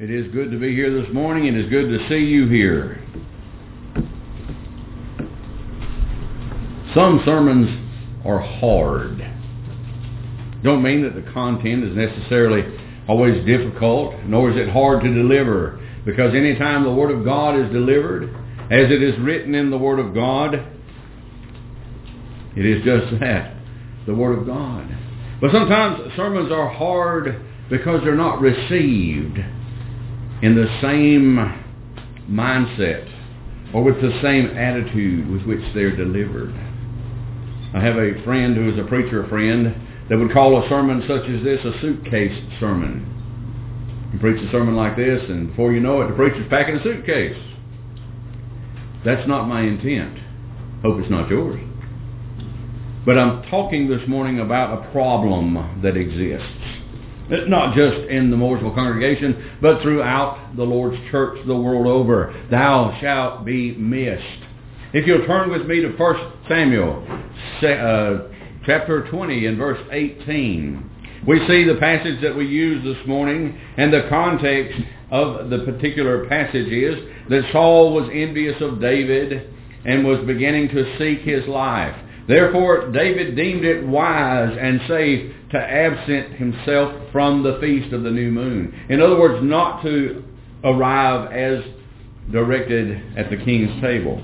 It is good to be here this morning. It is good to see you here. Some sermons are hard. Don't mean that the content is necessarily always difficult, nor is it hard to deliver. Because anytime the Word of God is delivered, as it is written in the Word of God, it is just that, the Word of God. But sometimes sermons are hard because they're not received in the same mindset or with the same attitude with which they're delivered. I have a friend who is a preacher friend that would call a sermon such as this a suitcase sermon. You preach a sermon like this, and before you know it, the preacher's packing a suitcase. That's not my intent. Hope it's not yours. But I'm talking this morning about a problem that exists. Not just in the Mooresville congregation, but throughout the Lord's church the world over. Thou shalt be missed. If you'll turn with me to 1 Samuel chapter 20 and verse 18. We see the passage that we use this morning, and the context of the particular passage is that Saul was envious of David and was beginning to seek his life. Therefore, David deemed it wise and safe to absent himself from the feast of the new moon. In other words, not to arrive as directed at the king's table.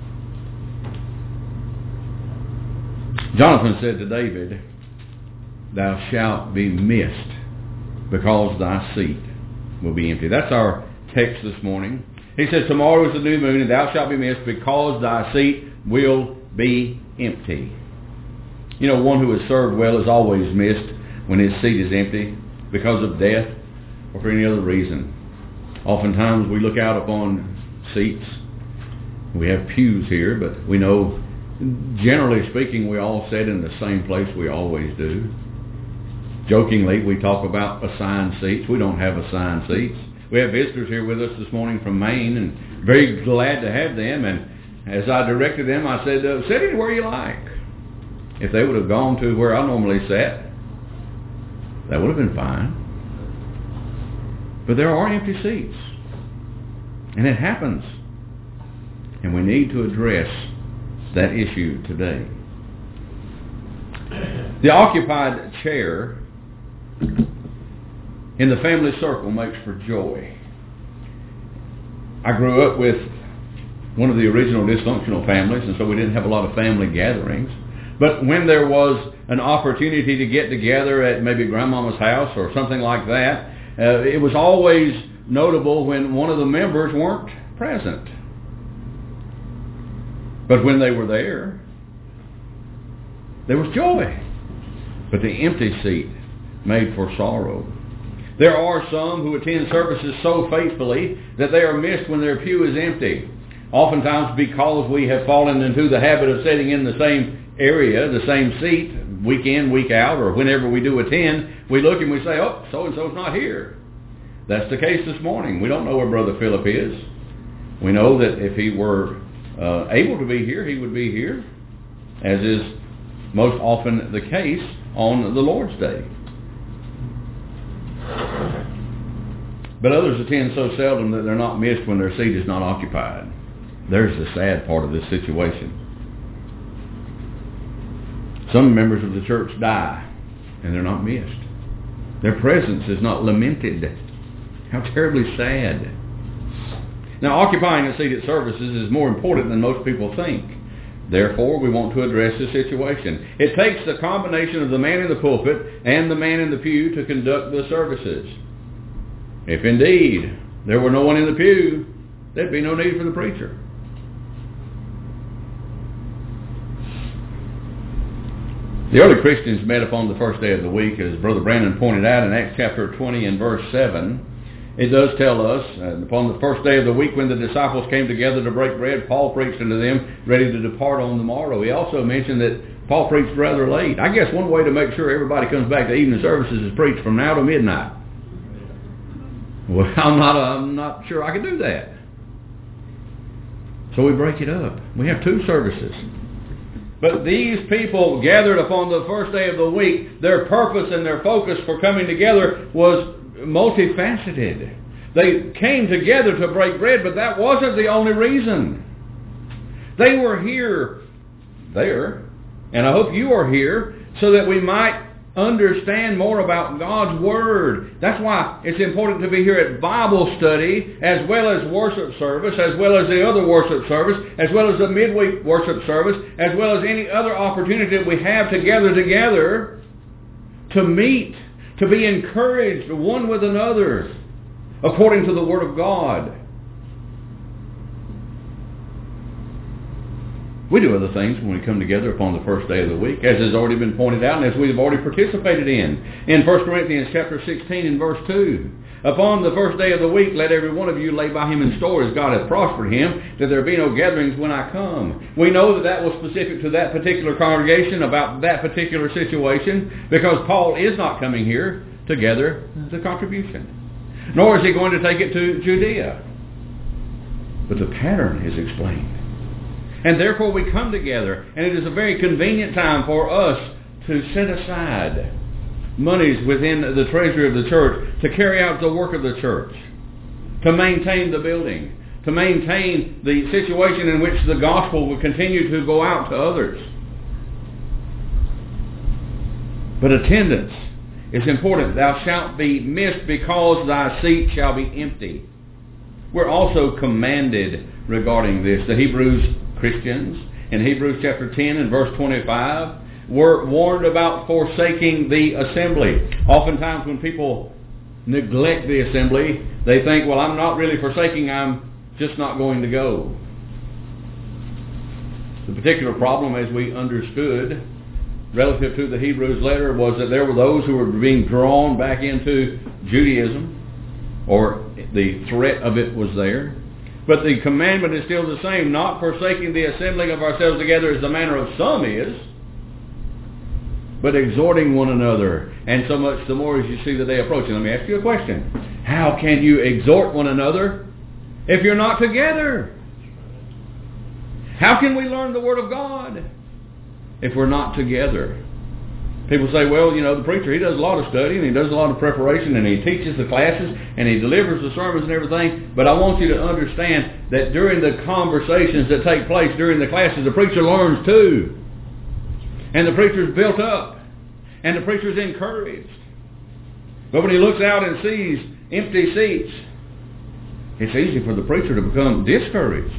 Jonathan said to David, "Thou shalt be missed, because thy seat will be empty." That's our text this morning. He says, tomorrow is the new moon, and thou shalt be missed, because thy seat will be empty. You know, one who has served well is always missed when his seat is empty because of death or for any other reason. Oftentimes we look out upon seats. We have pews here, but we know, generally speaking, we all sit in the same place we always do. Jokingly, we talk about assigned seats. We don't have assigned seats. We have visitors here with us this morning from Maine, and very glad to have them. And as I directed them, I said, sit anywhere you like. If they would have gone to where I normally sat, that would have been fine. But there are empty seats. And it happens. And we need to address that issue today. The occupied chair in the family circle makes for joy. I grew up with one of the original dysfunctional families, and so we didn't have a lot of family gatherings. But when there was an opportunity to get together at maybe grandmama's house or something like that, it was always notable when one of the members weren't present. But when they were there was joy. But the empty seat made for sorrow. There are some who attend services so faithfully that they are missed when their pew is empty. Oftentimes because we have fallen into the habit of sitting in the same area, the same seat, week in, week out, or whenever we do attend, we look and we say, oh, so-and-so's not here. That's the case this morning. We don't know where Brother Philip is. We know that if he were able to be here, he would be here, as is most often the case on the Lord's Day. But others attend so seldom that they're not missed when their seat is not occupied. There's the sad part of this situation. Some members of the church die, and they're not missed. Their presence is not lamented. How terribly sad. Now, occupying a seat at services is more important than most people think. Therefore, we want to address the situation. It takes the combination of the man in the pulpit and the man in the pew to conduct the services. If indeed there were no one in the pew, there'd be no need for the preacher. The early Christians met upon the first day of the week, as Brother Brandon pointed out in Acts chapter 20 and verse 7. It does tell us, upon the first day of the week when the disciples came together to break bread, Paul preached unto them, ready to depart on the morrow. He also mentioned that Paul preached rather late. I guess one way to make sure everybody comes back to evening services is preach from now to midnight. Well, I'm not sure I can do that. So we break it up. We have two services. But these people gathered upon the first day of the week, their purpose and their focus for coming together was multifaceted. They came together to break bread, but that wasn't the only reason. They were there, and I hope you are here, so that we might understand more about God's Word. That's why it's important to be here at Bible study, as well as worship service, as well as the other worship service, as well as the midweek worship service, as well as any other opportunity that we have to gather together, to meet, to be encouraged one with another, according to the Word of God. We do other things when we come together upon the first day of the week, as has already been pointed out and as we've already participated in 1 Corinthians chapter 16 and verse 2. Upon the first day of the week, let every one of you lay by him in store as God hath prospered him, that there be no gatherings when I come. We know that that was specific to that particular congregation, about that particular situation, because Paul is not coming here to gather the contribution. Nor is he going to take it to Judea. But the pattern is explained. And therefore we come together, and it is a very convenient time for us to set aside monies within the treasury of the church to carry out the work of the church, to maintain the building, to maintain the situation in which the gospel will continue to go out to others. But attendance is important. Thou shalt be missed because thy seat shall be empty. We're also commanded regarding this. The Hebrews Christians in Hebrews chapter 10 and verse 25 were warned about forsaking the assembly. Oftentimes when people neglect the assembly, they think, well, I'm not really forsaking, I'm just not going to go. The particular problem, as we understood relative to the Hebrews letter, was that there were those who were being drawn back into Judaism, or the threat of it was there. But the commandment is still the same, not forsaking the assembling of ourselves together as the manner of some is, but exhorting one another, and so much the more as you see the day approaching. Let me ask you a question. How can you exhort one another if you're not together? How can we learn the Word of God if we're not together? People say, well, the preacher, he does a lot of study and he does a lot of preparation and he teaches the classes and he delivers the sermons and everything. But I want you to understand that during the conversations that take place during the classes, the preacher learns too. And the preacher's built up. And the preacher's encouraged. But when he looks out and sees empty seats, it's easy for the preacher to become discouraged.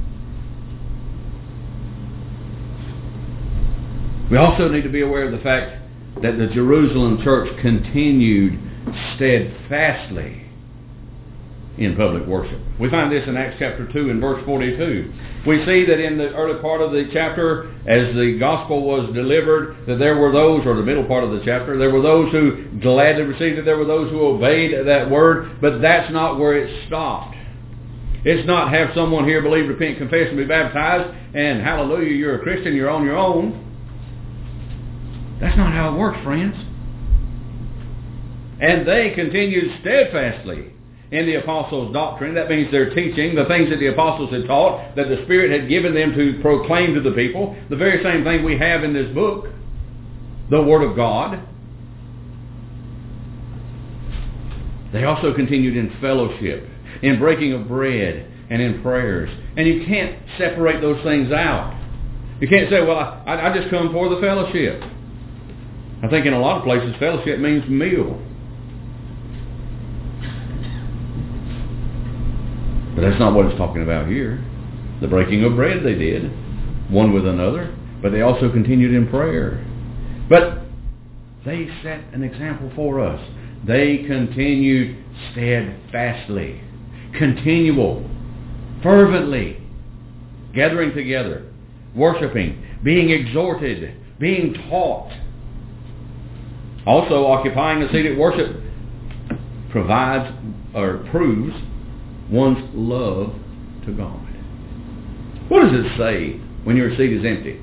We also need to be aware of the fact that the Jerusalem church continued steadfastly in public worship. We find this in Acts chapter 2 and verse 42. We see that in the early part of the chapter, as the gospel was delivered, that there were those, or the middle part of the chapter, there were those who gladly received it, there were those who obeyed that word, but that's not where it stopped. It's not have someone here believe, repent, confess, and be baptized, and hallelujah, you're a Christian, you're on your own. That's not how it works, friends. And they continued steadfastly in the apostles' doctrine. That means their teaching, the things that the apostles had taught, that the Spirit had given them to proclaim to the people. The very same thing we have in this book, the Word of God. They also continued in fellowship, in breaking of bread, and in prayers. And you can't separate those things out. You can't say, well, I just come for the fellowship. I think in a lot of places, fellowship means meal. But that's not what it's talking about here. The breaking of bread they did, one with another, but they also continued in prayer. But they set an example for us. They continued steadfastly, continual, fervently, gathering together, worshiping, being exhorted, being taught. Also, occupying the seat at worship provides or proves one's love to God. What does it say when your seat is empty?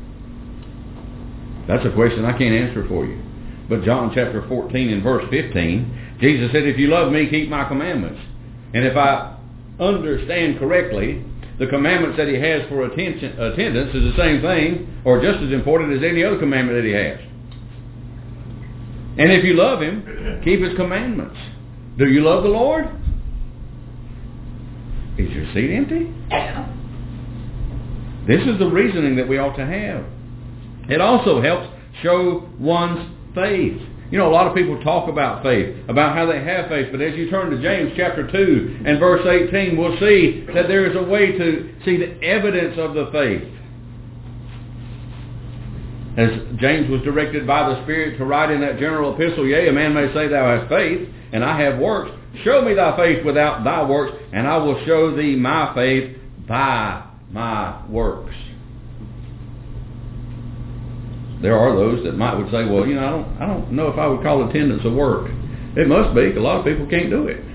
That's a question I can't answer for you. But John chapter 14 and verse 15, Jesus said, if you love me, keep my commandments. And if I understand correctly, the commandments that he has for attendance is the same thing, or just as important as any other commandment that he has. And if you love him, keep his commandments. Do you love the Lord? Is your seat empty? This is the reasoning that we ought to have. It also helps show one's faith. You know, a lot of people talk about faith, about how they have faith, but as you turn to James chapter 2 and verse 18, we'll see that there is a way to see the evidence of the faith. As James was directed by the Spirit to write in that general epistle, yea, a man may say, thou hast faith, and I have works. Show me thy faith without thy works, and I will show thee my faith by my works. There are those that would say, well, you know, I don't know if I would call attendance a work. It must be. A lot of people can't do it.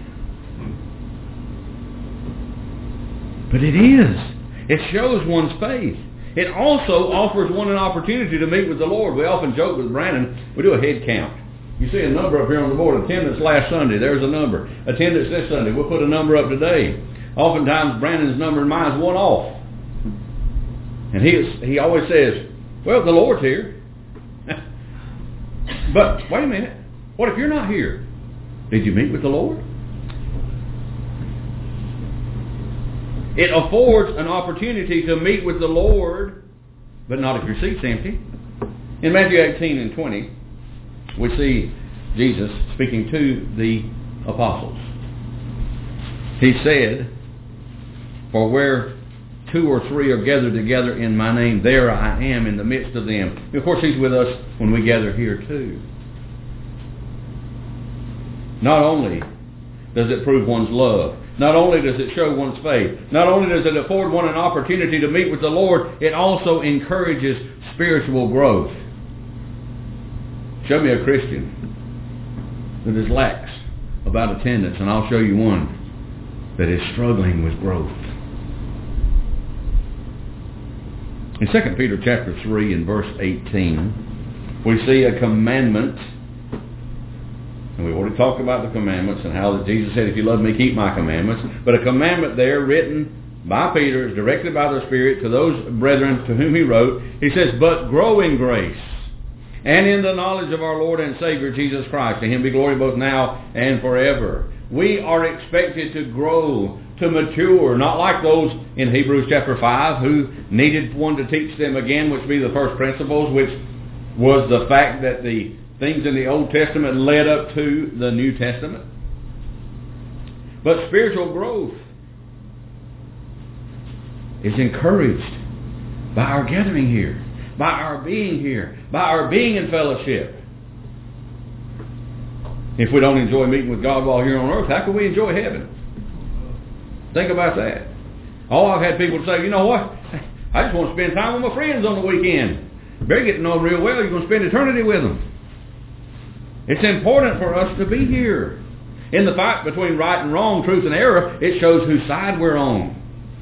But it is. It shows one's faith. It also offers one an opportunity to meet with the Lord. We often joke with Brandon, we do a head count. You see a number up here on the board, attendance last Sunday, there's a number. Attendance this Sunday, we'll put a number up today. Oftentimes Brandon's number and mine's one off. And he always says, well, the Lord's here. But wait a minute. What if you're not here? Did you meet with the Lord? It affords an opportunity to meet with the Lord, but not if your seat's empty. In Matthew 18 and 20, we see Jesus speaking to the apostles. He said, for where 2 or 3 are gathered together in my name, there I am in the midst of them. And of course, he's with us when we gather here too. Not only does it prove one's love, not only does it show one's faith, not only does it afford one an opportunity to meet with the Lord, it also encourages spiritual growth. Show me a Christian that is lax about attendance, and I'll show you one that is struggling with growth. In 2 Peter chapter 3 and verse 18, we see a commandment. And we've already talked about the commandments and how that Jesus said, if you love me, keep my commandments. But a commandment there written by Peter, is directed by the Spirit to those brethren to whom he wrote. He says, but grow in grace and in the knowledge of our Lord and Savior Jesus Christ. To him be glory both now and forever. We are expected to grow, to mature, not like those in Hebrews chapter 5 who needed one to teach them again, which be the first principles, which was the fact that the things in the Old Testament led up to the New Testament. But spiritual growth is encouraged by our gathering here, by our being here, by our being in fellowship. If we don't enjoy meeting with God while here on earth, how can we enjoy heaven? Think about that. Oh, I've had people say, you know what? I just want to spend time with my friends on the weekend. You better get to know them real well. You're going to spend eternity with them. It's important for us to be here. In the fight between right and wrong, truth and error, it shows whose side we're on.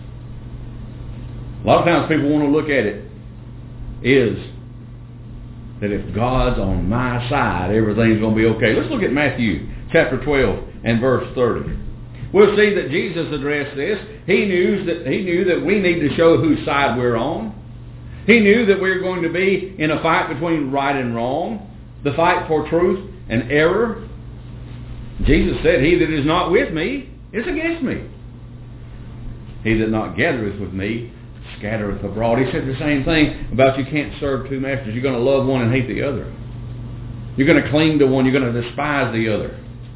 A lot of times people want to look at it is that if God's on my side, everything's going to be okay. Let's look at Matthew chapter 12 and verse 30. We'll see that Jesus addressed this. He knew that we need to show whose side we're on. He knew that we're going to be in a fight between right and wrong, the fight for truth and error. Jesus said, he that is not with me is against me. He that not gathereth with me scattereth abroad. He said the same thing about you can't serve two masters. You're going to love one and hate the other. You're going to cling to one. You're going to despise the other.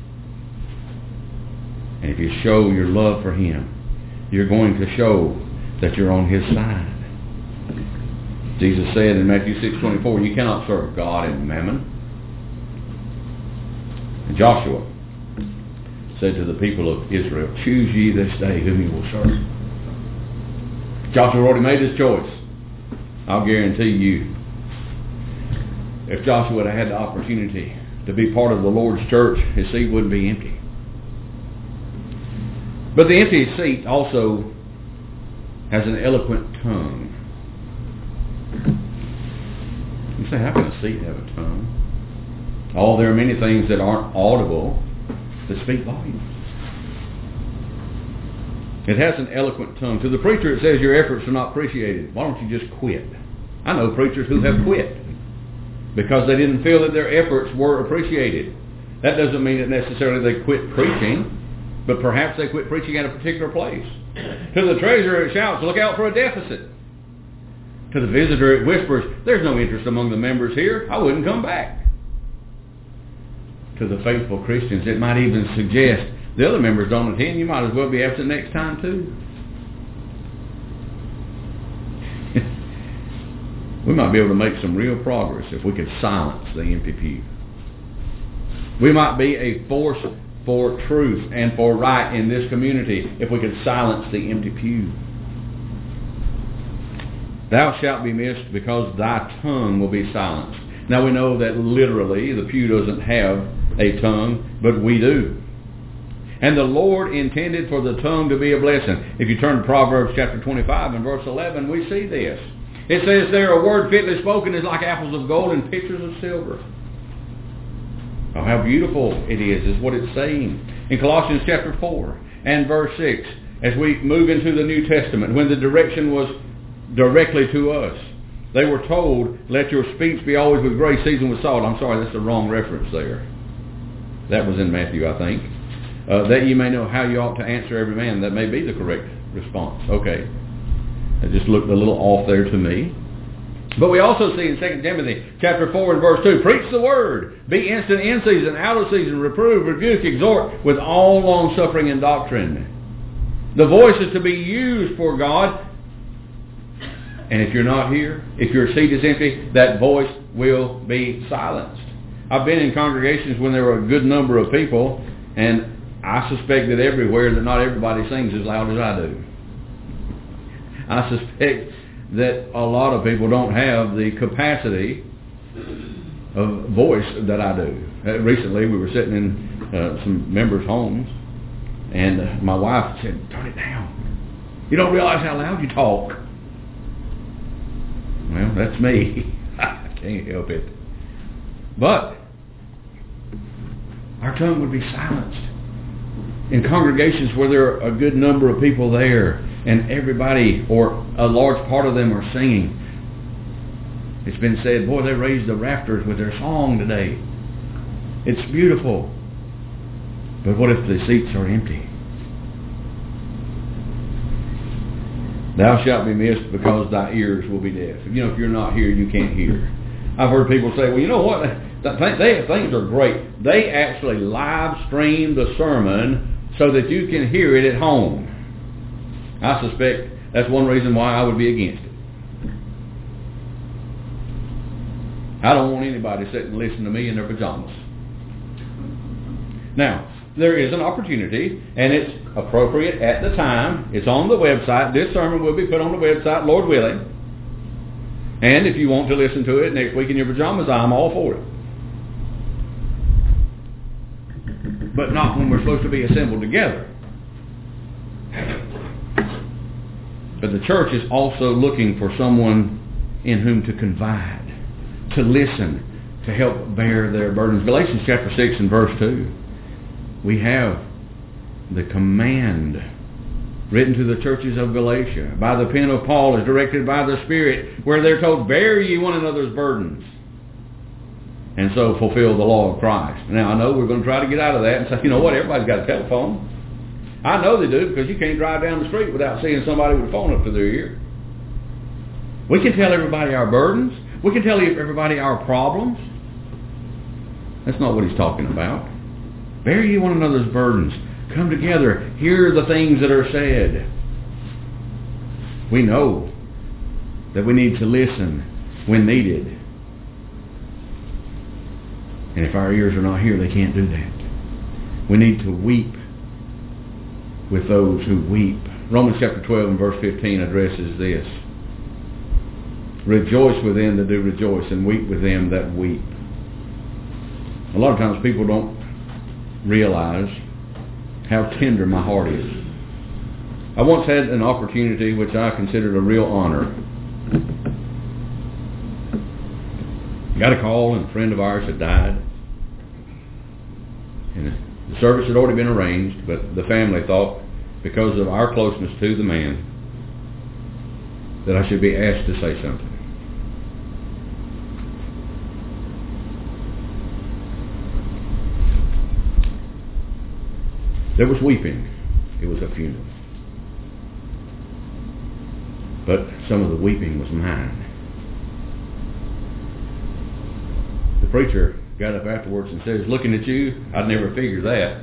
And if you show your love for him, you're going to show that you're on his side. Jesus said in Matthew 6:24, you cannot serve God and mammon. And Joshua said to the people of Israel, choose ye this day whom you will serve. Joshua already made his choice. I'll guarantee you, if Joshua would have had the opportunity to be part of the Lord's church, his seat wouldn't be empty. But the empty seat also has an eloquent tongue. You say, how can a seat have a tongue? Oh, there are many things that aren't audible that speak volumes. It has an eloquent tongue. To the preacher it says your efforts are not appreciated. Why don't you just quit? I know preachers who have quit because they didn't feel that their efforts were appreciated. That doesn't mean that necessarily they quit preaching. But perhaps they quit preaching at a particular place. To the treasurer it shouts, look out for a deficit. To the visitor it whispers, there's no interest among the members here. I wouldn't come back. To the faithful Christians it might even suggest, the other members don't attend, you might as well be absent next time too. We might be able to make some real progress if we could silence the empty pew. We might be a force for truth and for right in this community if we could silence the empty pew. Thou shalt be missed because thy tongue will be silenced. Now we know that literally the pew doesn't have a tongue, but we do. And the Lord intended for the tongue to be a blessing. If you turn to Proverbs chapter 25 and verse 11, we see this. It says there, a word fitly spoken is like apples of gold and pictures of silver. Oh, how beautiful it is what it's saying. In Colossians chapter 4 and verse 6, as we move into the New Testament, when the direction was directly to us, they were told, let your speech be always with grace, seasoned with salt. I'm sorry, that's the wrong reference there. That was in Matthew, I think. That you may know how you ought to answer every man. That may be the correct response. Okay. It just looked a little off there to me. But we also see in 2 Timothy chapter 4 and verse 2, preach the word, be instant in season, out of season, reprove, rebuke, exhort with all long suffering and doctrine. The voice is to be used for God. And if you're not here, if your seat is empty, that voice will be silenced. I've been in congregations when there were a good number of people, and I suspect that everywhere that not everybody sings as loud as I do. I suspect that a lot of people don't have the capacity of voice that I do. Recently we were sitting in some members' homes, and my wife said, turn it down. You don't realize how loud you talk. Well, that's me. I can't help it. But our tongue would be silenced. In congregations where there are a good number of people there and everybody or a large part of them are singing, it's been said, boy, they raised the rafters with their song today. It's beautiful. But what if the seats are empty? Thou shalt be missed because thy ears will be deaf. You know, if you're not here, you can't hear. I've heard people say, well, you know what? Things are great. They actually live stream the sermon so that you can hear it at home. I suspect that's one reason why I would be against it. I don't want anybody sitting and listening to me in their pajamas. Now, there is an opportunity, and it's appropriate at the time. It's on the website. This sermon will be put on the website, Lord willing. And if you want to listen to it next week in your pajamas, I'm all for it. But not when we're supposed to be assembled together. But the church is also looking for someone in whom to confide, to listen, to help bear their burdens. Galatians chapter 6 and verse 2. We have the command written to the churches of Galatia by the pen of Paul, as directed by the Spirit, where they're told, bear ye one another's burdens, and so fulfill the law of Christ. Now, I know we're going to try to get out of that and say, you know what, everybody's got a telephone. I know they do, because you can't drive down the street without seeing somebody with a phone up to their ear. We can tell everybody our burdens. We can tell everybody our problems. That's not what he's talking about. Bear ye one another's burdens. Come together. Hear the things that are said. We know that we need to listen when needed. And if our ears are not here, they can't do that. We need to weep with those who weep. Romans chapter 12 and verse 15 addresses this. Rejoice with them that do rejoice, and weep with them that weep. A lot of times people don't realize how tender my heart is. I once had an opportunity which I considered a real honor. Got a call, and a friend of ours had died. And the service had already been arranged, but the family thought, because of our closeness to the man, that I should be asked to say something. There was weeping. It was a funeral. But some of the weeping was mine. The preacher got up afterwards and says, looking at you, I'd never figure that.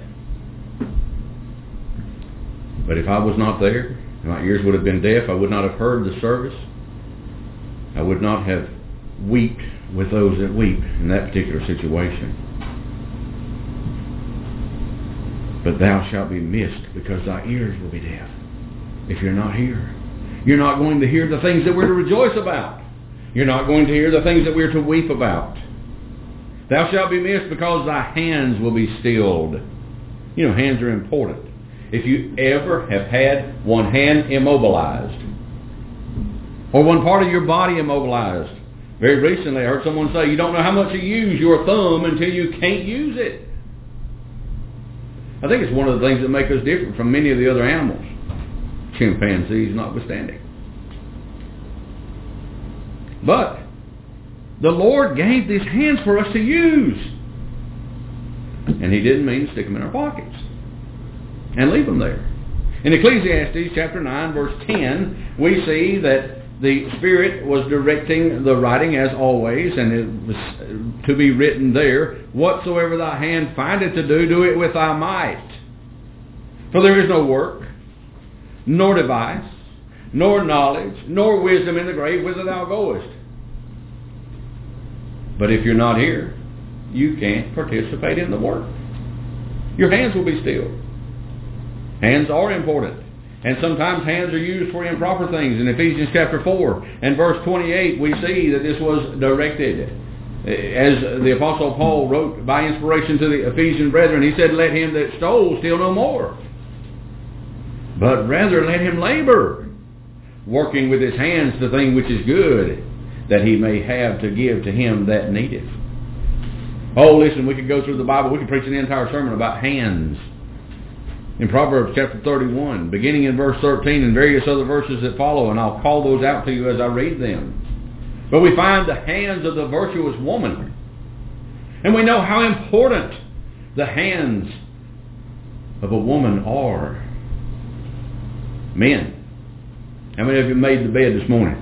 But if I was not there, my ears would have been deaf, I would not have heard the service. I would not have wept with those that weep in that particular situation. But thou shalt be missed because thy ears will be deaf. If you're not here, you're not going to hear the things that we're to rejoice about. You're not going to hear the things that we're to weep about. Thou shalt be missed because thy hands will be stilled. You know, hands are important. If you ever have had one hand immobilized, or one part of your body immobilized, very recently I heard someone say, you don't know how much you use your thumb until you can't use it. I think it's one of the things that make us different from many of the other animals, chimpanzees notwithstanding. But the Lord gave these hands for us to use. And He didn't mean stick them in our pockets and leave them there. In Ecclesiastes chapter 9 verse 10, we see that the Spirit was directing the writing as always, and it was to be written there, whatsoever thy hand findeth to do, do it with thy might. For there is no work, nor device, nor knowledge, nor wisdom in the grave whither thou goest. But if you're not here, you can't participate in the work. Your hands will be still. Hands are important. And sometimes hands are used for improper things. In Ephesians chapter 4 and verse 28, we see that this was directed. As the Apostle Paul wrote by inspiration to the Ephesian brethren, he said, let him that stole steal no more, but rather let him labor, working with his hands the thing which is good, that he may have to give to him that needeth. Oh, listen, we could go through the Bible. We could preach an entire sermon about hands. In Proverbs chapter 31, beginning in verse 13 and various other verses that follow, and I'll call those out to you as I read them. But we find the hands of the virtuous woman. And we know how important the hands of a woman are. Men, how many of you made the bed this morning?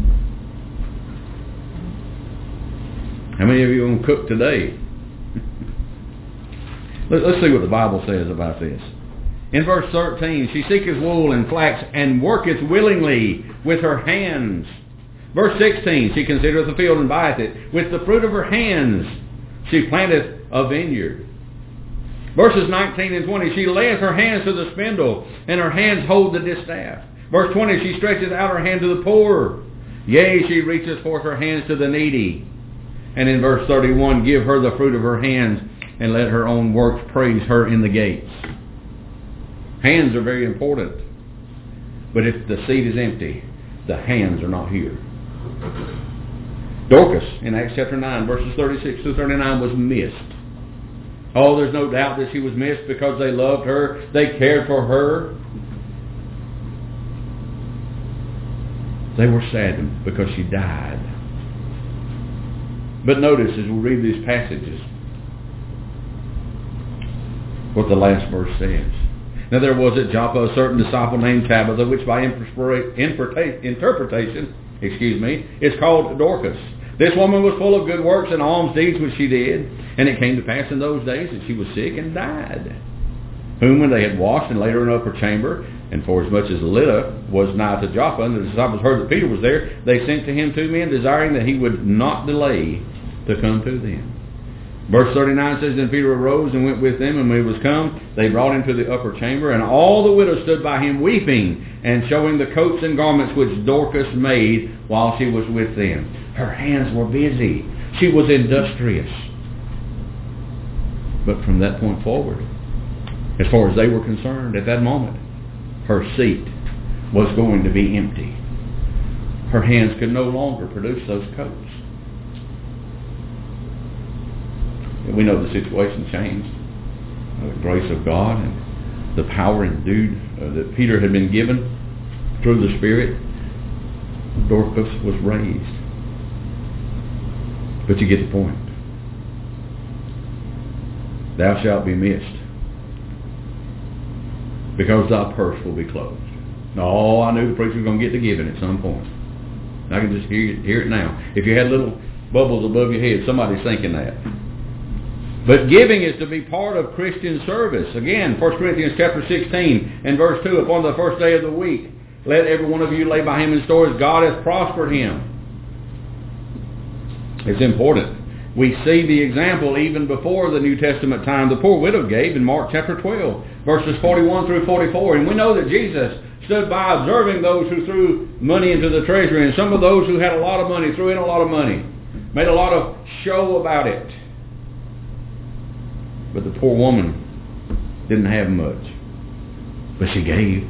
How many of you are going to cook today? Let's see what the Bible says about this. In verse 13, she seeketh wool and flax, and worketh willingly with her hands. Verse 16, she considereth the field and buyeth it. With the fruit of her hands she planteth a vineyard. Verses 19 and 20, she layeth her hands to the spindle, and her hands hold the distaff. Verse 20, she stretcheth out her hand to the poor. Yea, she reacheth forth her hands to the needy. And in verse 31, give her the fruit of her hands, and let her own works praise her in the gates. Hands are very important. But if the seat is empty, the hands are not here. Dorcas, in Acts chapter 9, verses 36 through 39, was missed. Oh, there's no doubt that she was missed because they loved her. They cared for her. They were saddened because she died. But notice as we read these passages what the last verse says. Now there was at Joppa a certain disciple named Tabitha, which by interpretation, is called Dorcas. This woman was full of good works and alms deeds which she did. And it came to pass in those days that she was sick and died. Whom when they had washed and laid her in an upper chamber, and forasmuch as Lydda was nigh to Joppa, and the disciples heard that Peter was there, they sent to him 2 men, desiring that he would not delay to come to them. Verse 39 says, Then Peter arose and went with them, and when he was come, they brought him to the upper chamber, and all the widows stood by him weeping, and showing the coats and garments which Dorcas made while she was with them. Her hands were busy. She was industrious. But from that point forward, as far as they were concerned at that moment, her seat was going to be empty. Her hands could no longer produce those coats. We know the situation changed. The grace of God and the power endued that Peter had been given through the Spirit, Dorcas was raised. But you get the point. Thou shalt be missed because thy purse will be closed. Oh, I knew the preacher was going to get to giving at some point. I can just hear it now. If you had little bubbles above your head, somebody's thinking that. But giving is to be part of Christian service. Again, 1 Corinthians chapter 16 and verse 2, upon the first day of the week, let every one of you lay by him in store as God has prospered him. It's important. We see the example even before the New Testament time. The poor widow gave in Mark chapter 12, verses 41 through 44. And we know that Jesus stood by observing those who threw money into the treasury. And some of those who had a lot of money threw in a lot of money. Made a lot of show about it. But the poor woman didn't have much. But she gave.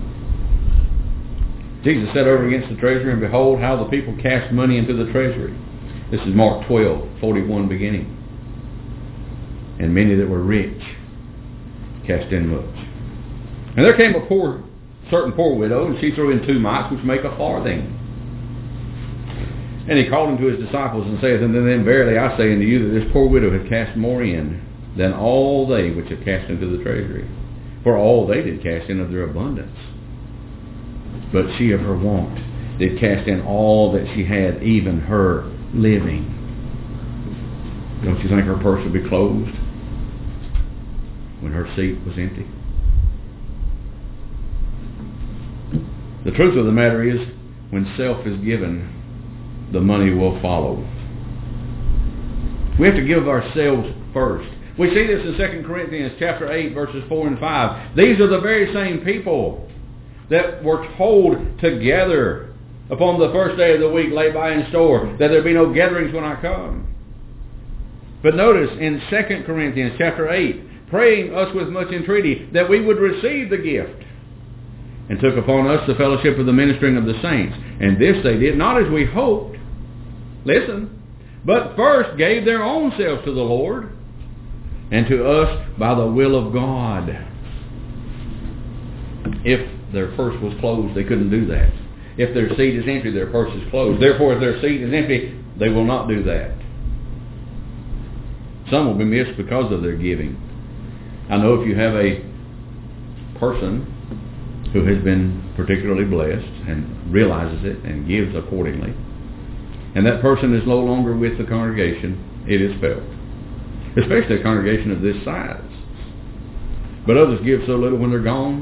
Jesus sat over against the treasury, and behold, how the people cast money into the treasury. This is Mark 12:41 beginning. And many that were rich cast in much. And there came a certain poor widow, and she threw in 2 mites, which make a farthing. And he called unto his disciples, and saith unto them, verily I say unto you, that this poor widow hath cast more in than all they which have cast into the treasury. For all they did cast in of their abundance. But she of her want did cast in all that she had, even her living. Don't you think her purse would be closed when her seat was empty? The truth of the matter is, when self is given, the money will follow. We have to give ourselves first. We see this in 2 Corinthians chapter 8, verses 4 and 5. These are the very same people that were told to gather upon the first day of the week, lay by in store, that there be no gatherings when I come. But notice in 2 Corinthians chapter 8, praying us with much entreaty that we would receive the gift, and took upon us the fellowship of the ministering of the saints. And this they did, not as we hoped, listen, but first gave their own selves to the Lord, and to us by the will of God. If their purse was closed, they couldn't do that. If their seat is empty, their purse is closed. Therefore, if their seat is empty, they will not do that. Some will be missed because of their giving. I know if you have a person who has been particularly blessed and realizes it and gives accordingly, and that person is no longer with the congregation, it is felt. Especially a congregation of this size. But others give so little when they're gone,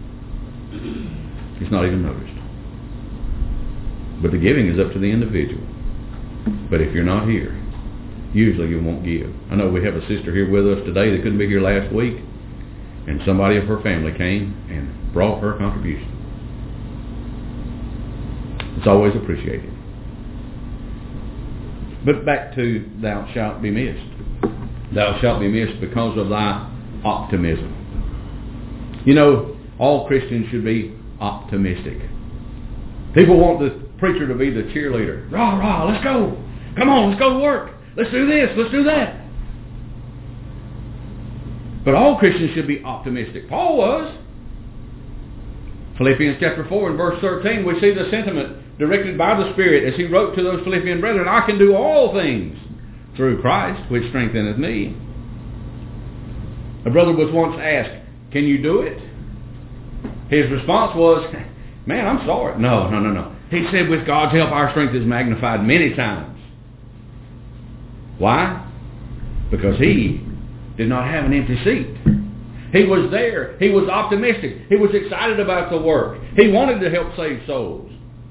it's not even noticed. But the giving is up to the individual. But if you're not here, usually you won't give. I know we have a sister here with us today that couldn't be here last week, and somebody of her family came and brought her contribution. It's always appreciated. But back to thou shalt be missed. Thou shalt be missed because of thy optimism. You know, all Christians should be optimistic. People want the preacher to be the cheerleader. Rah, rah, let's go. Come on, let's go to work. Let's do this, let's do that. But all Christians should be optimistic. Paul was. Philippians chapter 4 and verse 13, we see the sentiment directed by the Spirit as he wrote to those Philippian brethren, I can do all things through Christ, which strengtheneth me. A brother was once asked, can you do it? His response was, man, I'm sorry. No. He said, with God's help, our strength is magnified many times. Why? Because he did not have an empty seat. He was there. He was optimistic. He was excited about the work. He wanted to help save souls.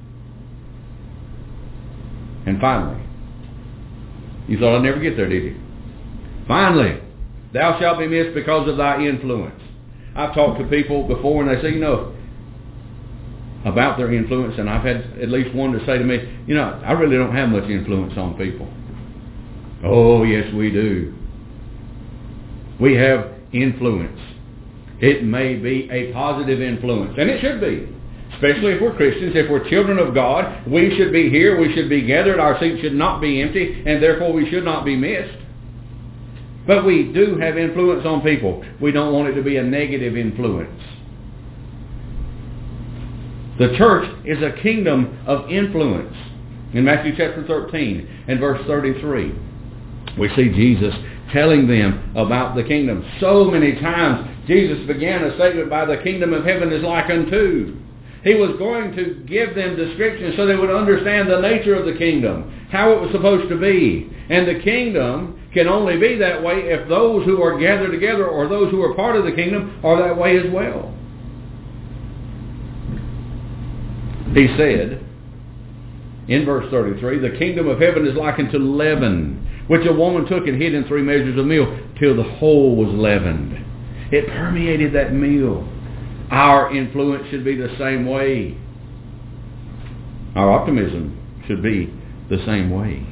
And finally, you thought I'd never get there, did you? Finally, thou shalt be missed because of thy influence. I've talked to people before and they say, about their influence, and I've had at least one to say to me, I really don't have much influence on people. Oh, yes, we do. We have influence. It may be a positive influence, and it should be. Especially if we're Christians, if we're children of God, we should be here, we should be gathered, our seats should not be empty, and therefore we should not be missed. But we do have influence on people. We don't want it to be a negative influence. The church is a kingdom of influence. In Matthew chapter 13 and verse 33, we see Jesus telling them about the kingdom. So many times Jesus began a statement by the kingdom of heaven is like unto. He was going to give them descriptions so they would understand the nature of the kingdom, how it was supposed to be. And the kingdom can only be that way if those who are gathered together or those who are part of the kingdom are that way as well. He said, in verse 33, the kingdom of heaven is like unto leaven, which a woman took and hid in 3 measures of meal, till the whole was leavened. It permeated that meal. Our influence should be the same way. Our optimism should be the same way.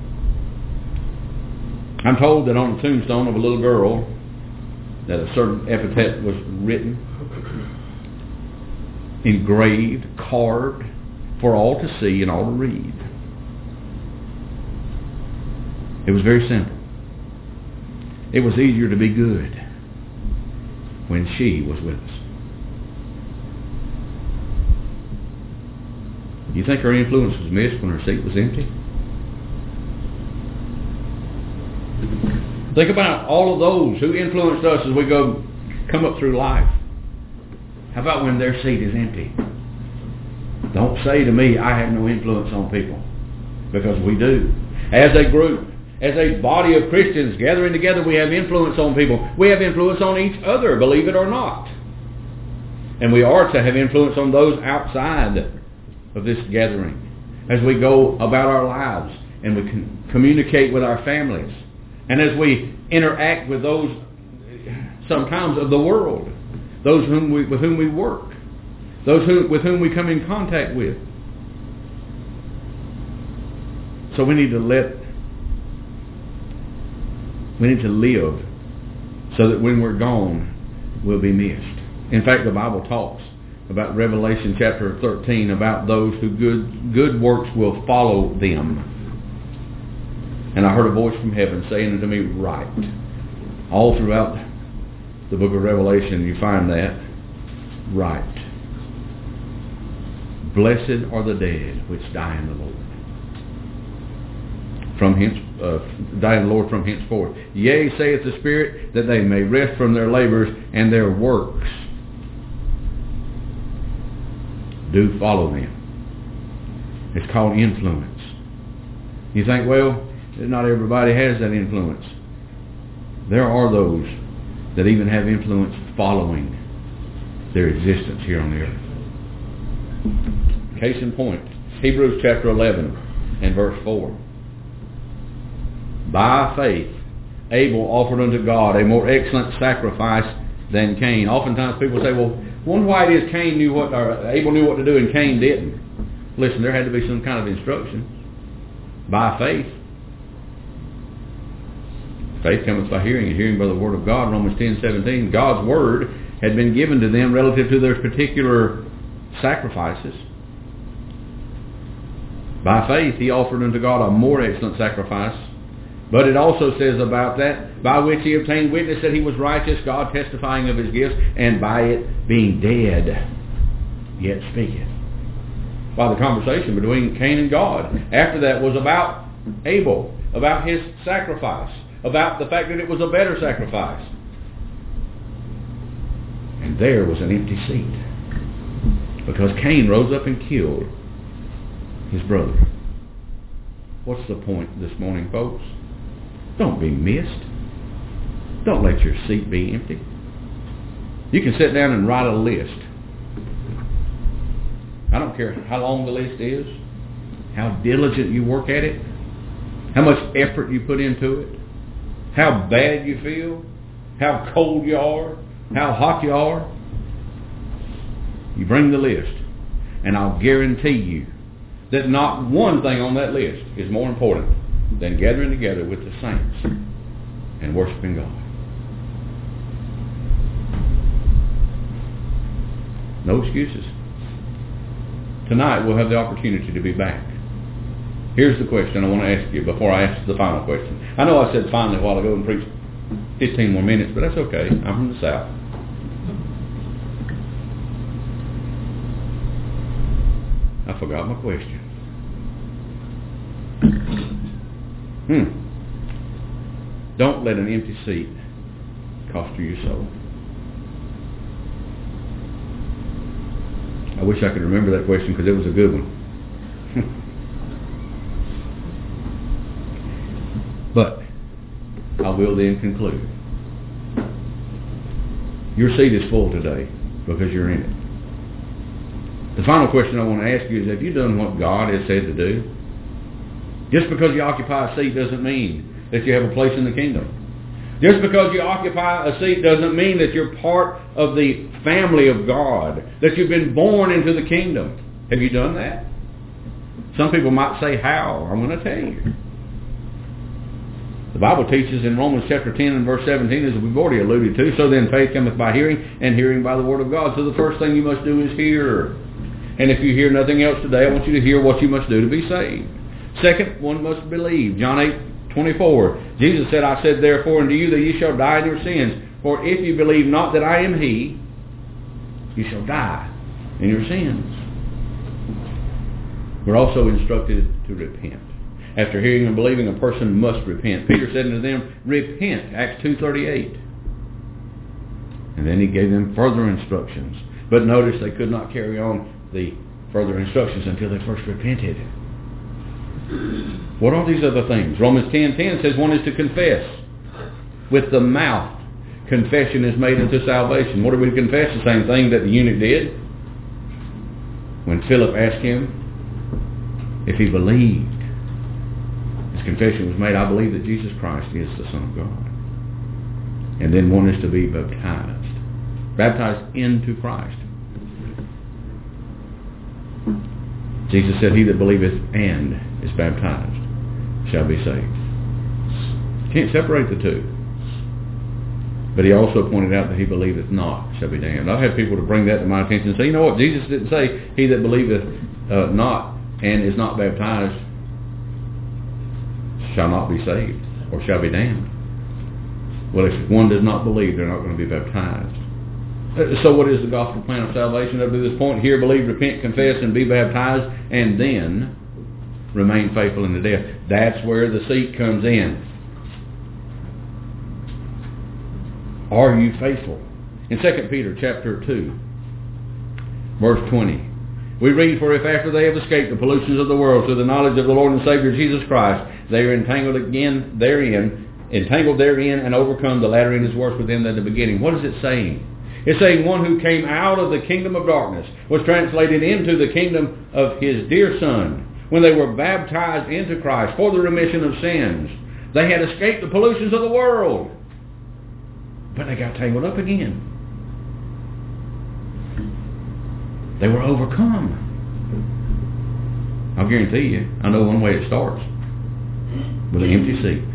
I'm told that on the tombstone of a little girl that a certain epithet was written, engraved, carved, for all to see and all to read. It was very simple. It was easier to be good when she was with us. You think her influence was missed when her seat was empty? Think about all of those who influenced us as we come up through life. How about when their seat is empty? Don't say to me, I have no influence on people. Because we do. As a group, as a body of Christians gathering together, we have influence on people. We have influence on each other, believe it or not. And we are to have influence on those outside of this gathering as we go about our lives and we can communicate with our families and as we interact with those sometimes of the world, those with whom we work, those with whom we come in contact with. So we need to live so that when we're gone, we'll be missed. In fact, the Bible talks about Revelation chapter 13 about those who good works will follow them. And I heard a voice from heaven saying unto me, write. All throughout the book of Revelation you find that. Write. Blessed are the dead which die in the Lord. Die in the Lord from henceforth. Yea, saith the Spirit, that they may rest from their labors, and their works do follow them. It's called influence. You think, well, not everybody has that influence. There are those that even have influence following their existence here on the earth. Case in point, Hebrews chapter 11 and verse 4. By faith, Abel offered unto God a more excellent sacrifice than Cain. Oftentimes people say, well, wonder why it is Abel knew what to do and Cain didn't. Listen, there had to be some kind of instruction. By faith. Faith cometh by hearing, and hearing by the word of God. Romans 10:17. God's word had been given to them relative to their particular sacrifices. By faith he offered unto God a more excellent sacrifice. But it also says about that, by which he obtained witness that he was righteous, God testifying of his gifts, and by it being dead, yet speaketh. By the conversation between Cain and God. After that was about Abel, about his sacrifice, about the fact that it was a better sacrifice. And there was an empty seat. Because Cain rose up and killed his brother. What's the point this morning, folks? Don't be missed. Don't let your seat be empty. You can sit down and write a list. I don't care how long the list is, how diligent you work at it, how much effort you put into it, how bad you feel, how cold you are, how hot you are. You bring the list, and I'll guarantee you that not one thing on that list is more important than gathering together with the saints and worshiping God. No excuses. Tonight we'll have the opportunity to be back. Here's the question I want to ask you before I ask the final question. I know I said finally a while ago and preached 15 more minutes, but that's okay. I'm from the South. I forgot my question. Don't let an empty seat cost you your soul. I wish I could remember that question because it was a good one. But I will then conclude. Your seat is full today because you're in it. The final question I want to ask you is, have you done what God has said to do? Just because you occupy a seat doesn't mean that you have a place in the kingdom. Just because you occupy a seat doesn't mean that you're part of the family of God, that you've been born into the kingdom. Have you done that? Some people might say, how? I'm going to tell you. The Bible teaches in Romans chapter 10 and verse 17, as we've already alluded to, so then faith cometh by hearing, and hearing by the word of God. So the first thing you must do is hear. And if you hear nothing else today, I want you to hear what you must do to be saved. Second, one must believe. John 8:24. Jesus said, I said therefore unto you that ye shall die in your sins. For if you believe not that I am he, you shall die in your sins. We're also instructed to repent. After hearing and believing, a person must repent. Peter said unto them, repent, Acts 2:38. And then he gave them further instructions. But notice they could not carry on the further instructions until they first repented. What are these other things? Romans 10:10 says one is to confess. With the mouth, confession is made unto salvation. What are we to confess? The same thing that the eunuch did. When Philip asked him if he believed, his confession was made, I believe that Jesus Christ is the Son of God. And then one is to be baptized. Baptized into Christ. Jesus said, he that believeth and is baptized shall be saved. Can't separate the two. But he also pointed out that he believeth not shall be damned. I've had people to bring that to my attention and say, you know what, Jesus didn't say he that believeth not and is not baptized shall not be saved or shall be damned. Well, if one does not believe, they're not going to be baptized. So what is the gospel plan of salvation up to this point? Hear, believe, repent, confess, and be baptized, and then remain faithful unto death. That's where the seat comes in. Are you faithful? In 2 Peter chapter 2, verse 20, we read, for if after they have escaped the pollutions of the world through the knowledge of the Lord and Savior Jesus Christ, they are entangled therein, and overcome, the latter end is worse with them than the beginning. What is it saying? It's saying one who came out of the kingdom of darkness was translated into the kingdom of his dear Son. When they were baptized into Christ for the remission of sins, they had escaped the pollutions of the world. But they got tangled up again. They were overcome. I'll guarantee you, I know one way it starts. With an empty seat.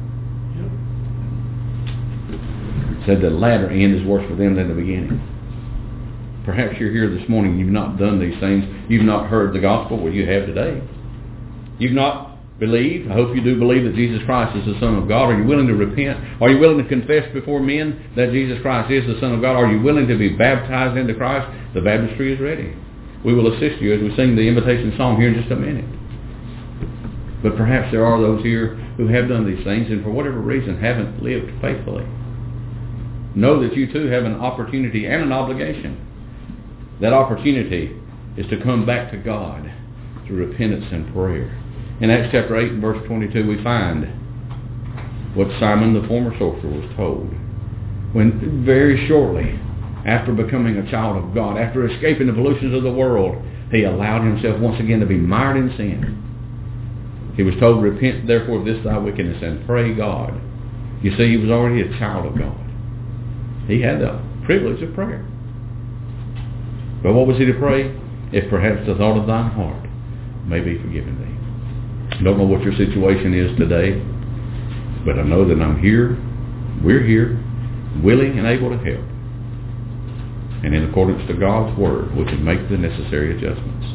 Said the latter end is worse for them than the beginning. Perhaps you're here this morning, you've not done these things, you've not heard the gospel. Well, you have today. You've not believed. I hope you do believe that Jesus Christ is the Son of God. Are you willing to repent? Are you willing to confess before men that Jesus Christ is the Son of God? Are you willing to be baptized into Christ? The baptistry is ready. We will assist you as we sing the invitation song here in just a minute. But perhaps there are those here who have done these things and for whatever reason haven't lived faithfully. Know that you too have an opportunity and an obligation. That opportunity is to come back to God through repentance and prayer. In Acts chapter 8 and verse 22 we find what Simon the former sorcerer was told. When very shortly after becoming a child of God, after escaping the pollutions of the world, he allowed himself once again to be mired in sin. He was told, repent therefore of this thy wickedness and pray God. You see, he was already a child of God. He had the privilege of prayer. But what was he to pray? If perhaps the thought of thine heart may be forgiven thee. I don't know what your situation is today, but I know that I'm here, we're here, willing and able to help. And in accordance to God's word, we can make the necessary adjustments.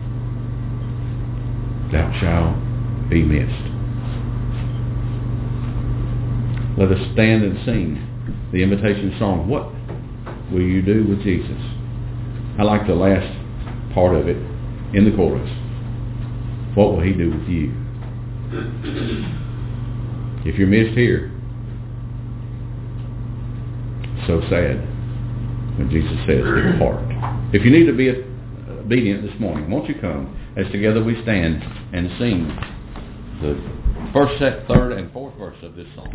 Thou shalt be missed. Let us stand and sing the invitation song, What Will You Do with Jesus? I like the last part of it in the chorus. What will he do with you? If you're missed here, so sad when Jesus says, depart. If you need to be obedient this morning, won't you come as together we stand and sing the first, third, and fourth verse of this song.